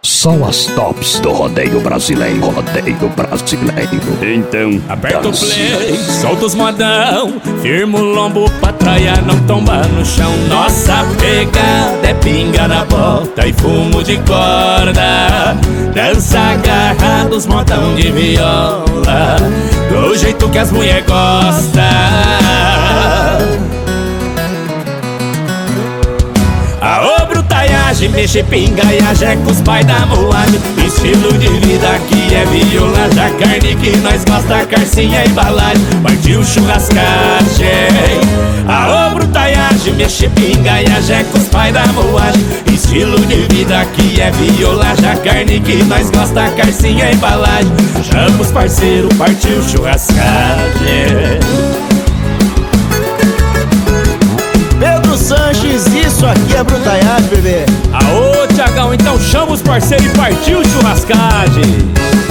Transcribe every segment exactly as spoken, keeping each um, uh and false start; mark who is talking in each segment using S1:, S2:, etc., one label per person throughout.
S1: São as tops do rodeio brasileiro, rodeio brasileiro.
S2: Então,
S3: aperta o play, solta os modão, firma o lombo pra traia não tombar no chão. Nossa pegada é pinga na bota e fumo de corda, dança agarrados, modão de viola, do jeito que as mulher gostam. Aô, brutaiagem, mexe pinga e é com os pais da moagem. Estilo de vida aqui é viola, já carne que nós gosta, carcinha e embalagem. Partiu churrascagem. Aô, brutaiagem, mexe pinga e é com os pais da moagem. Estilo de vida aqui é viola, já carne que nós gosta, carcinha e embalagem. Chama os parceiros, partiu churrascagem.
S4: Sanches, isso aqui é brutaiagem, bebê.
S3: Aô, Tiagão, então chama os parceiros e partiu churrascagem.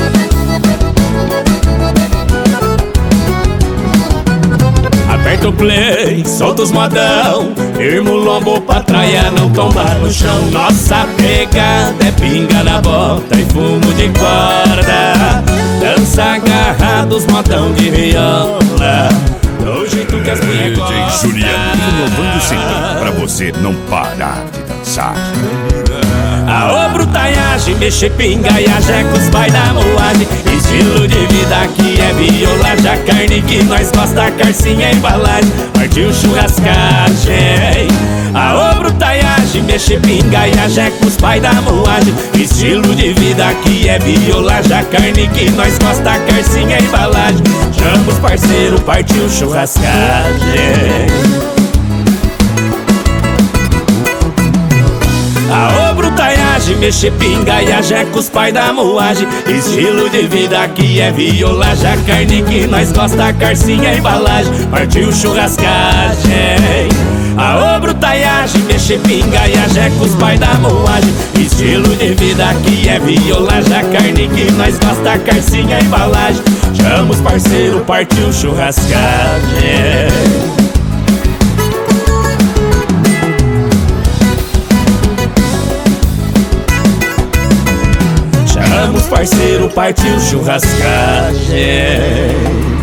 S3: Aperta o play, solta os modão, firma o lombo pra traia não tombar no chão. Nossa pegada é pinga na bota e fumo de corda, dança agarrados, modão de viola, do jeito que as mulheres gostam.
S1: D J Juliano inovando sempre pra você não parar de dançar.
S3: Aô, brutaiagem, mexe pinga e é com os pais da moagem. Estilo de vida aqui é viola, já carne que nós gosta, carcinha e embalagem. Partiu churrascagem. Aô, brutaiagem, mexe pinga e é com os pais da moagem. Estilo de vida aqui é viola, já carne que nós gosta, carcinha e embalagem. Chama os parceiros, partiu churrascagem. Aô, brutaiagem, mexe pinga e é com os pais da moagem. Estilo de vida aqui é viola, já carne que nós gosta, carcinha e embalagem. Partiu churrascagem. Aô, brutaiagem, mexe pinga e é com os pais da moagem. Estilo de vida aqui é viola, já carne que nós gosta, carcinha e embalagem. Chama os parceiros, partiu churrascagem. Chama os parceiros, partiu churrascagem.